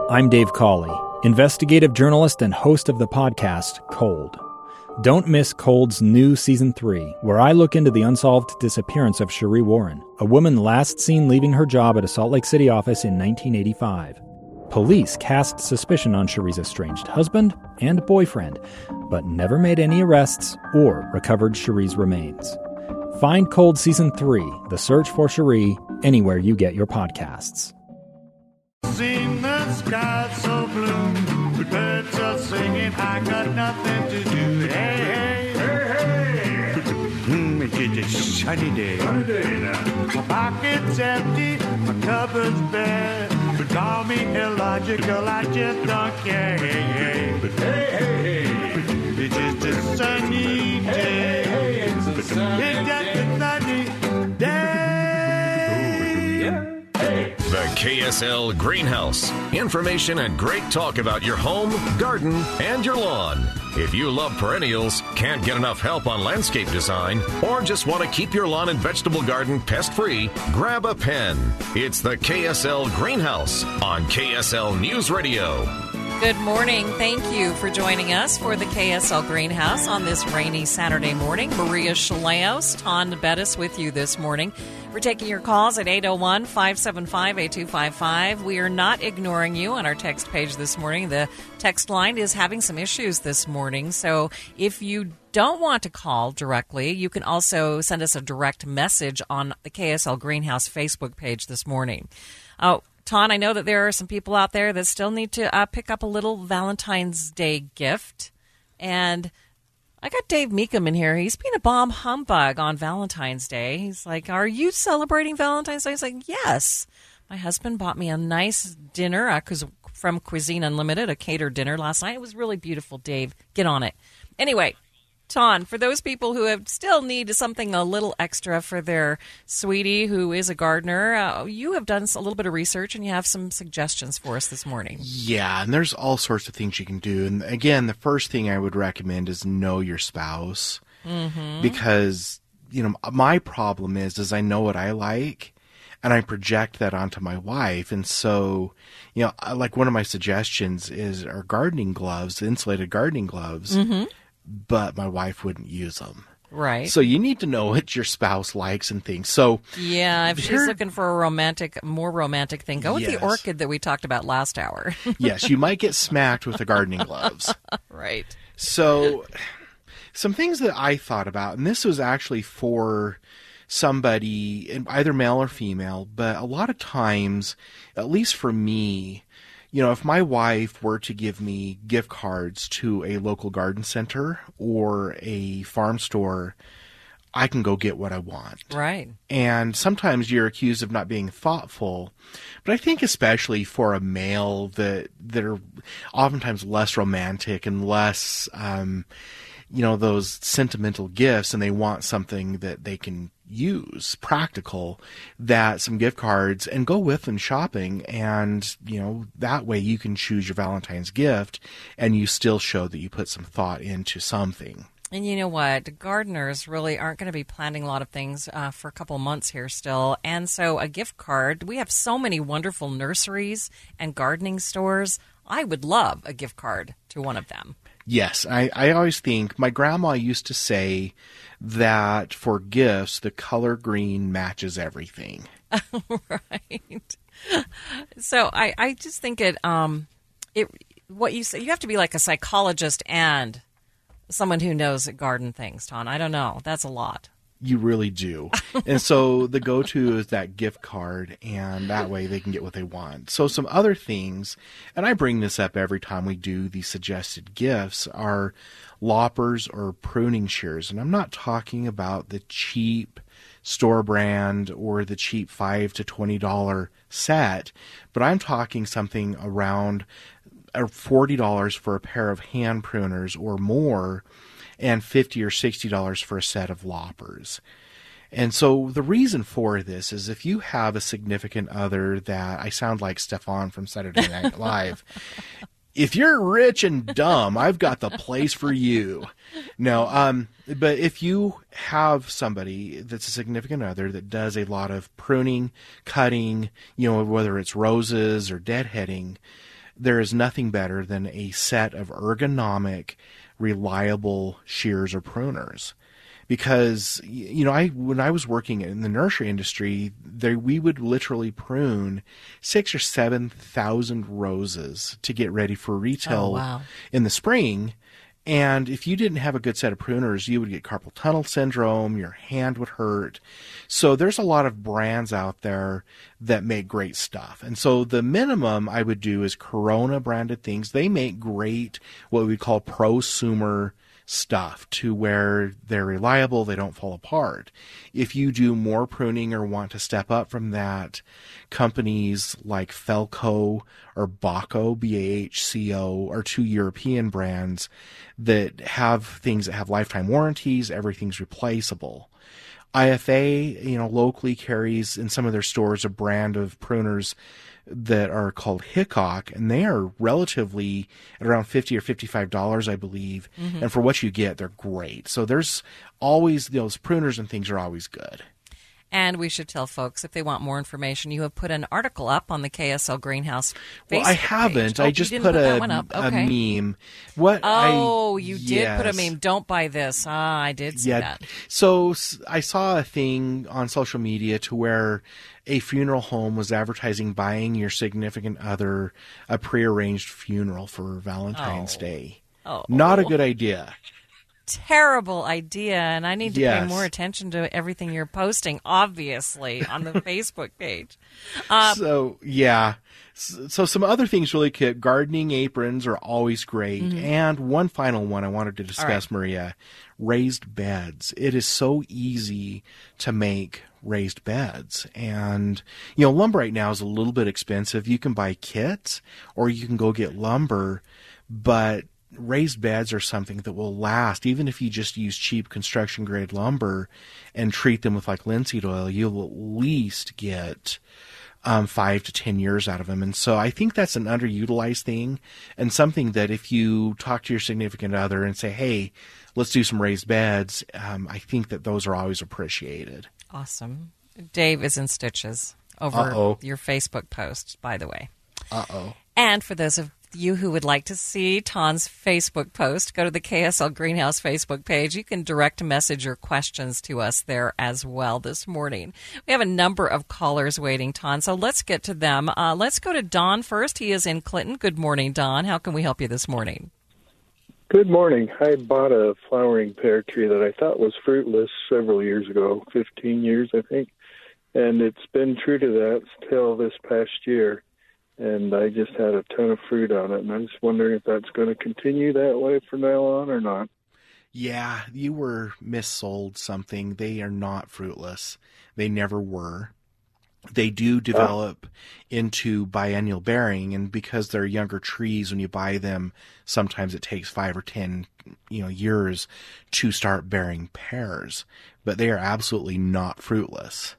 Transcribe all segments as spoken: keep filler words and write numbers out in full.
I'm Dave Cawley, investigative journalist and host of the podcast Cold. Don't miss Cold's new Season three, where I look into the unsolved disappearance of Cherie Warren, a woman last seen leaving her job at a Salt Lake City office in nineteen eighty-five. Police cast suspicion on Cherie's estranged husband and boyfriend, but never made any arrests or recovered Cherie's remains. Find Cold Season three, The Search for Cherie, anywhere you get your podcasts. Seen the sky so blue, the birds are singing, I got nothing to do. Hey, hey, hey, hey. Mm, it's a sunny day. Sunny day now. My pocket's empty, my cupboard's bare. But call me illogical, I just don't care. Hey, hey, hey, hey, hey. It's just a sunny day. Hey, hey, it's a sunny day. It's just a sunny day. The K S L Greenhouse. Information and great talk about your home, garden, and your lawn. If you love perennials, can't get enough help on landscape design, or just want to keep your lawn and vegetable garden pest-free, grab a pen. It's the K S L Greenhouse on K S L News Radio. Good morning. Thank you for joining us for the K S L Greenhouse on this rainy Saturday morning. Maria Chaleos, Ton Bettis with you this morning. We're taking your calls at eight oh one, five seven five, eight two five five. We are not ignoring you on our text page this morning. The text line is having some issues this morning. So if you don't want to call directly, you can also send us a direct message on the K S L Greenhouse Facebook page this morning. Uh, Ton, I know that there are some people out there that still need to uh, pick up a little Valentine's Day gift. And I got Dave Meekum in here. He's being a bomb humbug on Valentine's Day. He's like, are you celebrating Valentine's Day? He's like, yes. My husband bought me a nice dinner uh, from Cuisine Unlimited, a catered dinner last night. It was really beautiful, Dave. Get on it. Anyway, Ton, for those people who have still need something a little extra for their sweetie who is a gardener, uh, you have done a little bit of research and you have some suggestions for us this morning. Yeah, and there's all sorts of things you can do. And again, the first thing I would recommend is know your spouse. Mm-hmm. Because, you know, my problem is, is I know what I like and I project that onto my wife. And so, you know, like one of my suggestions is our gardening gloves, insulated gardening gloves. Mm-hmm. But my wife wouldn't use them. Right. So you need to know what your spouse likes and things. So yeah, if she's looking for a romantic, more romantic thing, go with yes. the orchid that we talked about last hour. Yes, you might get smacked with the gardening gloves. Right. So some things that I thought about, and this was actually for somebody, either male or female, but a lot of times, at least for me, you know, if my wife were to give me gift cards to a local garden center or a farm store, I can go get what I want. Right. And sometimes you're accused of not being thoughtful. But I think especially for a male that, that are oftentimes less romantic and less, um, you know, those sentimental gifts, and they want something that they can use, practical, that some gift cards, and go with them shopping. And, you know, that way you can choose your Valentine's gift and you still show that you put some thought into something. And you know what? Gardeners really aren't going to be planning a lot of things uh, for a couple of months here still. And so a gift card, we have so many wonderful nurseries and gardening stores. I would love a gift card to one of them. Yes, I, I always think, my grandma used to say that for gifts, the color green matches everything. Right. So I, I just think it, um, it, what you say, you have to be like a psychologist and someone who knows garden things, Ton. I don't know. That's a lot. You really do. And so the go-to is that gift card, and that way they can get what they want. So some other things, and I bring this up every time we do these suggested gifts, are loppers or pruning shears. And I'm not talking about the cheap store brand or the cheap five to twenty dollars set, but I'm talking something around forty dollars for a pair of hand pruners or more, and fifty or sixty dollars for a set of loppers. And so the reason for this is if you have a significant other that, I sound like Stefan from Saturday Night Live, if you're rich and dumb, I've got the place for you. No, um, but if you have somebody that's a significant other that does a lot of pruning, cutting, you know, whether it's roses or deadheading, there is nothing better than a set of ergonomic, reliable shears or pruners. Because, you know, I when I was working in the nursery industry, there we would literally prune six or seven thousand roses to get ready for retail Oh, wow. in the spring. And if you didn't have a good set of pruners, you would get carpal tunnel syndrome, your hand would hurt. So there's a lot of brands out there that make great stuff. And so the minimum I would do is Corona branded things. They make great, what we call prosumer stuff, to where they're reliable, they don't fall apart. If you do more pruning or want to step up from that, companies like Felco or Baco, B A H C O, are two European brands that have things that have lifetime warranties. Everything's replaceable. I F A, you know, locally carries in some of their stores a brand of pruners that are called Hickok, and they are relatively at around fifty or fifty-five dollars, I believe. Mm-hmm. And for what you get, they're great. So there's always, those pruners and things are always good. And we should tell folks, if they want more information, you have put an article up on the K S L Greenhouse Facebook Well, I haven't. page. Oh, I just you didn't put, put that a, one up. a Okay. meme. What? Oh, I, you did yes. put a meme. Don't buy this. Ah, I did see Yeah. that. So s- I saw a thing on social media to where a funeral home was advertising buying your significant other a prearranged funeral for Valentine's Oh. Day. Oh. Not a good idea. Terrible idea, and I need to pay Yes. more attention to everything you're posting, obviously, on the Facebook page. Uh, So, yeah. S- So some other things really cute. Gardening aprons are always great. And one final one I wanted to discuss, Mm-hmm. right. Maria, raised beds. It is so easy to make raised beds. And, you know, lumber right now is a little bit expensive. You can buy kits or you can go get lumber, but raised beds are something that will last. Even if you just use cheap construction grade lumber and treat them with like linseed oil, you'll at least get um, five to ten years out of them. And so I think that's an underutilized thing, and something that if you talk to your significant other and say, hey, let's do some raised beds, um, I think that those are always appreciated. awesome. Dave is in stitches over Uh-oh. your Facebook post, by the way. Uh-oh. And for those of you who would like to see Ton's Facebook post, go to the K S L Greenhouse Facebook page. You can direct message your questions to us there as well this morning. We have a number of callers waiting, Ton, so let's get to them. Uh, let's go to Don first. He is in Clinton. Good morning, Don. How can we help you this morning? Good morning. I bought a flowering pear tree that I thought was fruitless several years ago, fifteen years, I think. And it's been true to that till this past year. And I just had a ton of fruit on it. And I'm just wondering if that's going to continue that way from now on or not. Yeah, you were missold something. They are not fruitless. They never were. They do develop into biennial bearing, and because they're younger trees, when you buy them, sometimes it takes five or ten, you know, years to start bearing pears. But they are absolutely not fruitless.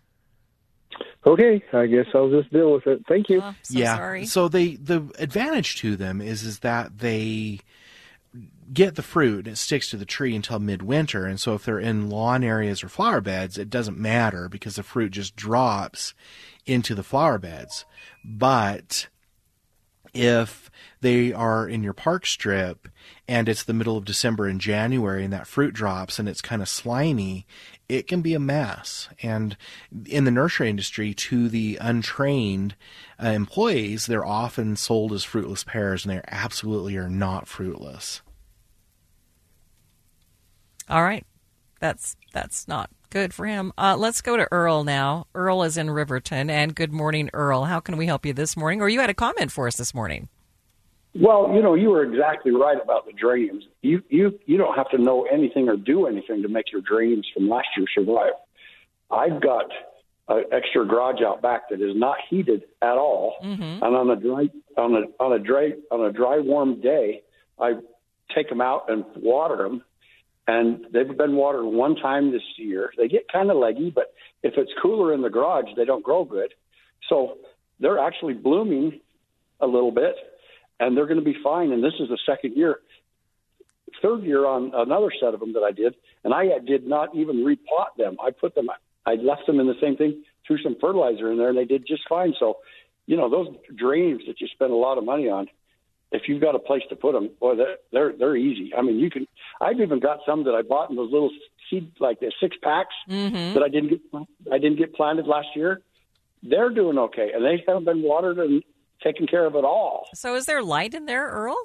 Okay, I guess I'll just deal with it. Thank you. Oh, so yeah. sorry. So they the advantage to them is is that they get the fruit and it sticks to the tree until midwinter. And so if they're in lawn areas or flower beds, it doesn't matter because the fruit just drops into the flower beds. But if they are in your park strip and it's the middle of December and January and that fruit drops and it's kind of slimy, it can be a mess. And in the nursery industry, to the untrained uh, employees, they're often sold as fruitless pears, and they absolutely are not fruitless. All right. That's that's not good for him. Uh, let's go to Earl now. Earl is in Riverton. And good morning, Earl. How can we help you this morning? Or you had a comment for us this morning. Well, you know, you were exactly right about the geraniums. You you you don't have to know anything or do anything to make your geraniums from last year survive. I've got an extra garage out back that is not heated at all, Mm-hmm. and on a dry on a on a dry on a dry warm day, I take them out and water them. And they've been watered one time this year. They get kind of leggy, but if it's cooler in the garage, they don't grow good. So they're actually blooming a little bit, and they're going to be fine. And this is the second year. Third year on another set of them that I did, and I did not even repot them. I put them, I left them in the same thing, threw some fertilizer in there, and they did just fine. So you know, those drains that you spend a lot of money on, if you've got a place to put them, boy, they're they're, they're easy. I mean, you can. I've even got some that I bought in those little seed, like the six packs Mm-hmm. that I didn't get. I didn't get planted last year. They're doing okay, and they haven't been watered and taken care of at all. So is there light in there, Earl?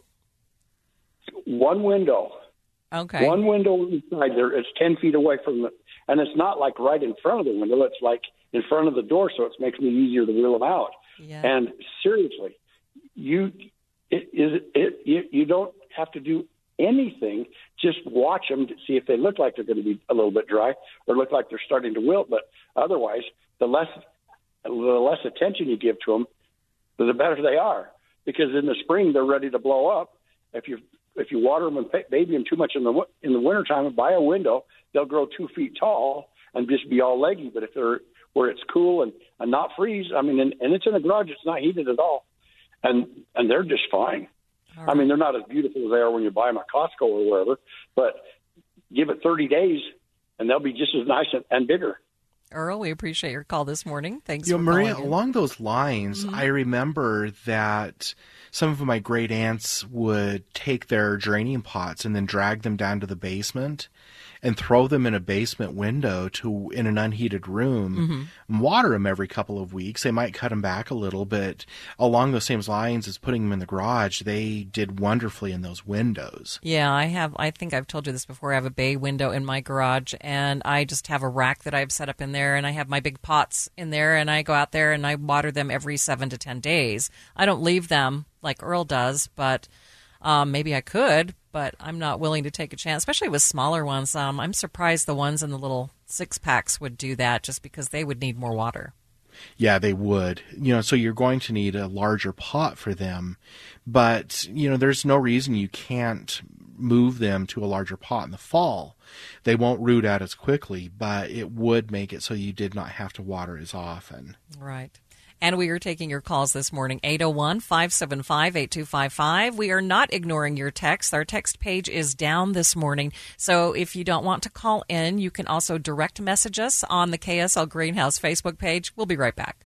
One window, Okay. one window inside there. It's ten feet away from the, and it's not like right in front of the window. It's like in front of the door, so it makes me easier to wheel them out. Yeah. And seriously, you it is it you, you don't have to do anything. Just watch them to see if they look like they're going to be a little bit dry or look like they're starting to wilt. But otherwise, the less the less attention you give to them, the better they are. Because in the spring they're ready to blow up. If you if you water them and baby them too much in the in the wintertime by a window, they'll grow two feet tall and just be all leggy. But if they're where it's cool and, and not freeze, I mean, and, and it's in a garage, it's not heated at all, and and they're just fine. All I mean, right. they're not as beautiful as they are when you buy them at Costco or wherever, but give it thirty days, and they'll be just as nice and, and bigger. Earl, we appreciate your call this morning. Thanks You know, for Maria, calling in. along those lines, Mm-hmm. I remember that some of my great aunts would take their draining pots and then drag them down to the basement and throw them in a basement window to in an unheated room Mm-hmm. and water them every couple of weeks. They might cut them back a little, but along those same lines as putting them in the garage, they did wonderfully in those windows. Yeah, I have. I think I've told you this before. I have a bay window in my garage, and I just have a rack that I've set up in there, and I have my big pots in there, and I go out there and I water them every seven to ten days. I don't leave them like Earl does, but um, maybe I could, but I'm not willing to take a chance, especially with smaller ones. Um, I'm surprised the ones in the little six packs would do that, just because they would need more water. Yeah, they would. You know, so you're going to need a larger pot for them. But, you know, there's no reason you can't move them to a larger pot in the fall. They won't root out as quickly, but it would make it so you did not have to water as often. Right. And we are taking your calls this morning, eight oh one, five seven five, eight two five five. We are not ignoring your texts. Our text page is down this morning. So if you don't want to call in, you can also direct message us on the K S L Greenhouse Facebook page. We'll be right back.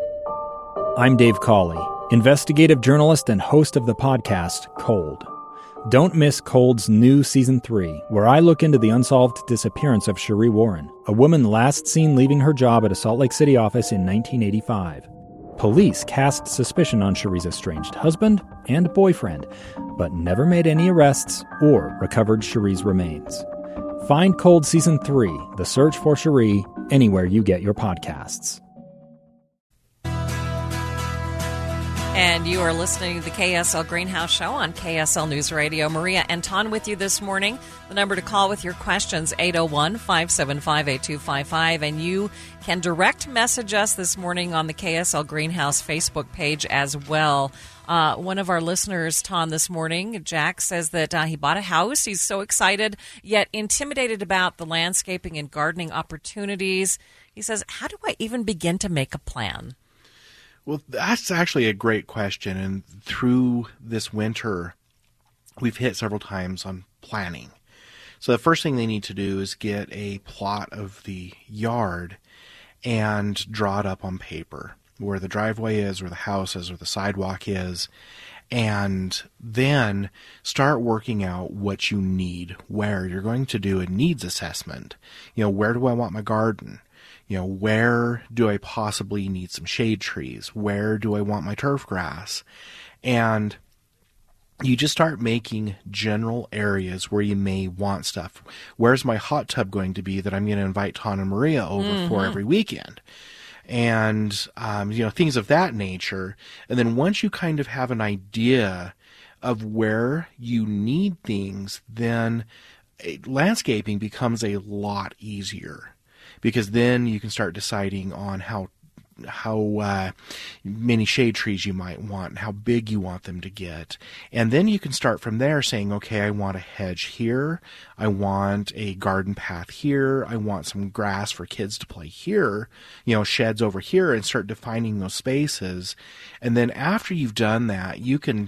I'm Dave Cawley, investigative journalist and host of the podcast Cold. Don't miss Cold's new Season three, where I look into the unsolved disappearance of Cherie Warren, a woman last seen leaving her job at a Salt Lake City office in nineteen eighty-five. Police cast suspicion on Cherie's estranged husband and boyfriend, but never made any arrests or recovered Cherie's remains. Find Cold Season three, The Search for Cherie, anywhere you get your podcasts. And you are listening to the K S L Greenhouse Show on K S L News Radio. Maria Anton with you this morning. The number to call with your questions, eight oh one, five seven five, eight two five five. And you can direct message us this morning on the K S L Greenhouse Facebook page as well. Uh, one of our listeners, Ton, this morning, Jack, says that uh, he bought a house. He's so excited, yet intimidated about the landscaping and gardening opportunities. He says, how do I even begin to make a plan? Well, that's actually a great question. And through this winter, we've hit several times on planning. So the first thing they need to do is get a plot of the yard and draw it up on paper, where the driveway is, where the house is, where the sidewalk is, and then start working out what you need, where you're going to do a needs assessment. You know, where do I want my garden? You know, where do I possibly need some shade trees? Where do I want my turf grass? And you just start making general areas where you may want stuff. Where's my hot tub going to be that I'm going to invite Ton and Maria over mm-hmm. for every weekend? And, um, you know, things of that nature. And then once you kind of have an idea of where you need things, then landscaping becomes a lot easier. Because then you can start deciding on how how uh, many shade trees you might want and how big you want them to get. And then you can start from there saying, okay, I want a hedge here. I want a garden path here. I want some grass for kids to play here, you know, sheds over here, and start defining those spaces. And then after you've done that, you can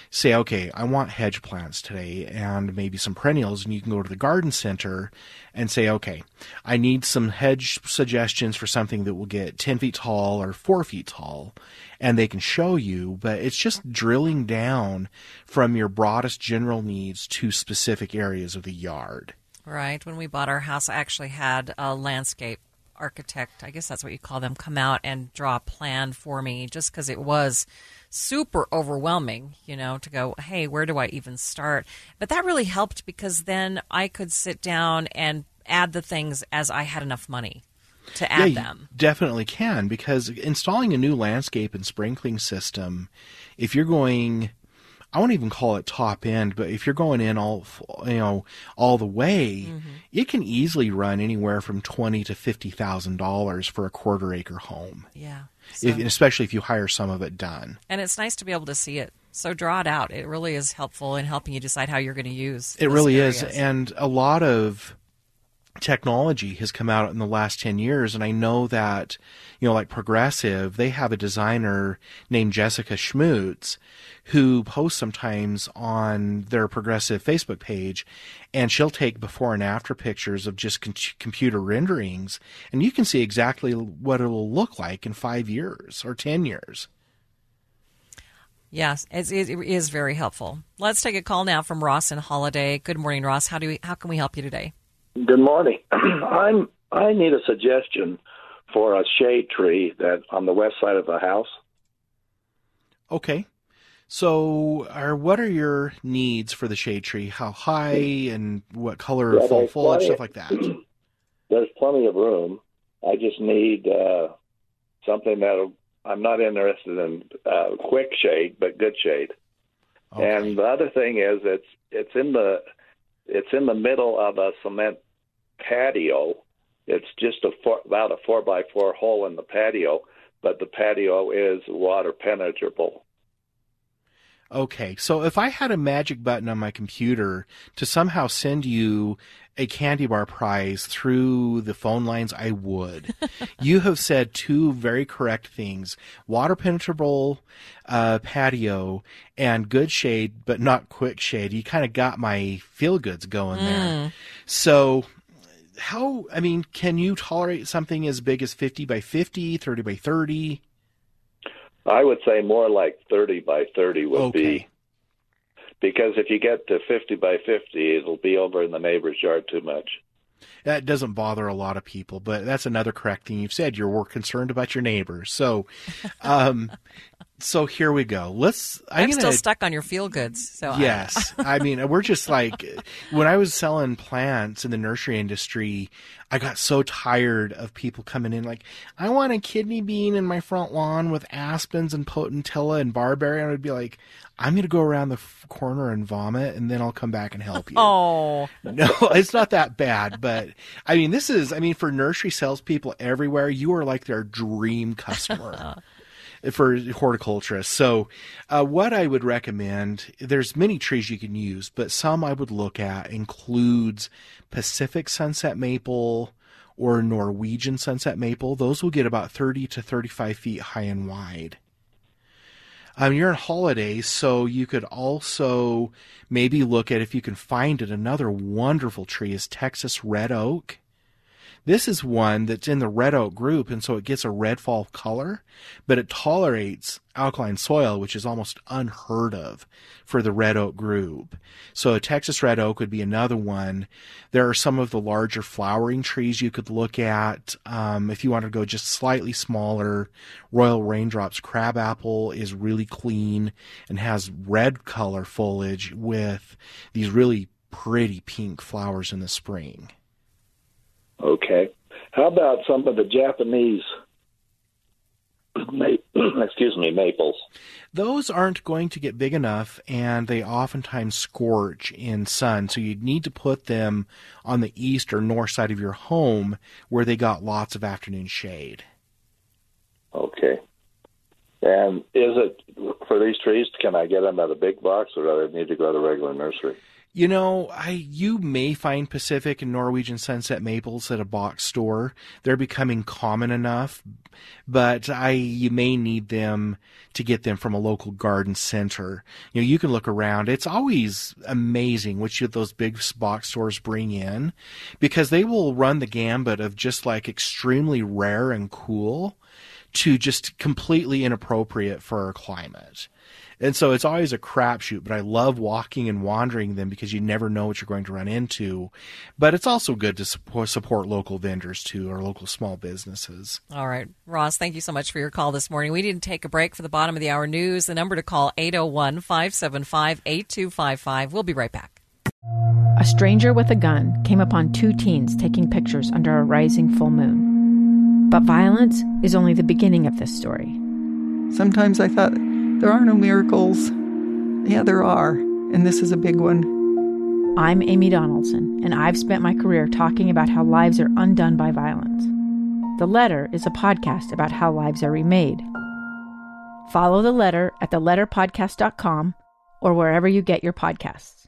say, okay, I want hedge plants today and maybe some perennials, and you can go to the garden center and say, okay, I need some hedge suggestions for something that will get ten feet tall or four feet tall, and they can show you, but it's just drilling down from your broadest general needs to specific areas of the yard. Right. When we bought our house, I actually had a landscape architect, I guess that's what you call them, come out and draw a plan for me, just because it was super overwhelming, you know, to go, hey, where do I even start? But that really helped, because then I could sit down and add the things as I had enough money to add yeah, them. You definitely can, because installing a new landscape and sprinkling system, if you're going, I won't even call it top end, but if you're going in all, you know, all the way, mm-hmm. it can easily run anywhere from twenty to fifty thousand dollars for a quarter acre home. Yeah, so, if, especially if you hire some of it done. And it's nice to be able to see it. So draw it out. It really is helpful in helping you decide how you're going to use. It really areas. is, and a lot of technology has come out in the last ten years, and I know that, you know, like Progressive, they have a designer named Jessica Schmutz who posts sometimes on their Progressive Facebook page, and she'll take before and after pictures of just com- computer renderings, and you can see exactly what it'll look like in five years or ten years. Yes, it is very helpful. Let's take a call now from Ross in Holiday. Good morning, Ross. How do we, how can we help you today? Good morning. I'm I need a suggestion for a shade tree that on the west side of the house. Okay. So, are what are your needs for the shade tree? How high and what color, yeah, fall foliage, plenty, stuff like that? There's plenty of room. I just need uh, something that I'm not interested in uh, quick shade, but good shade. Okay. And the other thing is, it's it's in the it's in the middle of a cement patio. It's just a four, about a four by four hole in the patio, but the patio is water penetrable. Okay, so if I had a magic button on my computer to somehow send you a candy bar prize through the phone lines, I would. You have said two very correct things: water penetrable uh, patio and good shade, but not quick shade. You kind of got my feel goods going mm. there. So how, I mean, can you tolerate something as big as fifty by fifty, thirty by thirty? I would say more like thirty by thirty would okay. be. Because if you get to fifty by fifty, it'll be over in the neighbor's yard too much. That doesn't bother a lot of people, but that's another correct thing you've said. You're more concerned about your neighbors. So, um, so here we go. Let's. I'm, I'm gonna, still stuck on your feel goods. So yes, I mean we're just like when I was selling plants in the nursery industry, I got so tired of people coming in like, I want a kidney bean in my front lawn with aspens and potentilla and barberry, and I'd be like, I'm going to go around the f- corner and vomit, and then I'll come back and help you. Oh. No, it's not that bad. But, I mean, this is, I mean, for nursery salespeople everywhere, you are like their dream customer for horticulturists. So uh, what I would recommend, there's many trees you can use, but some I would look at includes Pacific sunset maple or Norwegian sunset maple. Those will get about thirty to thirty-five feet high and wide. Um, you're on holidays, so you could also maybe look at, if you can find it, another wonderful tree is Texas red oak. This is one that's in the red oak group, and so it gets a red fall color, but it tolerates alkaline soil, which is almost unheard of for the red oak group. So a Texas red oak would be another one. There are some of the larger flowering trees you could look at. Um, if you want to go just slightly smaller, Royal Raindrops crabapple is really clean and has red color foliage with these really pretty pink flowers in the spring. Okay. How about some of the Japanese, ma- excuse me, maples? Those aren't going to get big enough, and they oftentimes scorch in sun, so you'd need to put them on the east or north side of your home where they got lots of afternoon shade. Okay. And is it, for these trees, can I get them at a big box, or do I need to go to a regular nursery? You know, I you may find Pacific and Norwegian Sunset maples at a box store. They're becoming common enough, but I you may need them to get them from a local garden center. You know, you can look around. It's always amazing what you, those big box stores bring in, because they will run the gambit of just like extremely rare and cool to just completely inappropriate for our climate. And so it's always a crapshoot, but I love walking and wandering them because you never know what you're going to run into. But it's also good to support, support local vendors, too, or local small businesses. All right. Ross, thank you so much for your call this morning. We didn't take a break for the bottom of the hour news. The number to call, eight oh one, five seven five, eight two five five. We'll be right back. A stranger with a gun came upon two teens taking pictures under a rising full moon. But violence is only the beginning of this story. Sometimes I thought, there are no miracles. Yeah, there are, and this is a big one. I'm Amy Donaldson, and I've spent my career talking about how lives are undone by violence. The Letter is a podcast about how lives are remade. Follow The Letter at the letter podcast dot com or wherever you get your podcasts.